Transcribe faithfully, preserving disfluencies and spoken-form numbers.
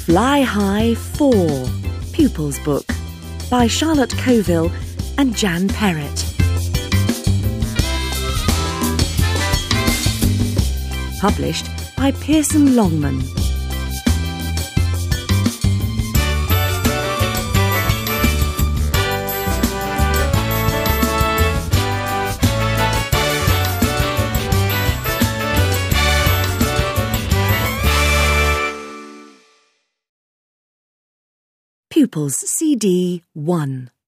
Fly High four, Pupils Book by Charlotte Coville and Jan Perrett. Published by Pearson Longman. Pupils C D one.